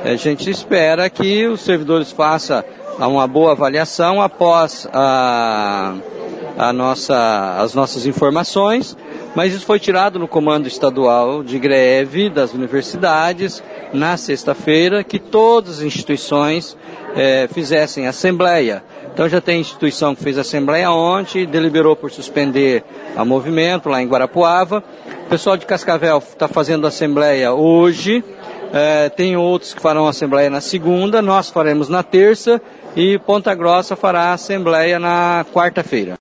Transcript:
A gente espera que os servidores façam uma boa avaliação após as nossas informações, mas isso foi tirado no Comando Estadual de Greve das Universidades na sexta-feira, que todas as instituições fizessem assembleia. Então já tem instituição que fez assembleia ontem, deliberou por suspender o movimento lá em Guarapuava. O pessoal de Cascavel está fazendo assembleia hoje, tem outros que farão assembleia na segunda, nós faremos na terça e Ponta Grossa fará assembleia na quarta-feira.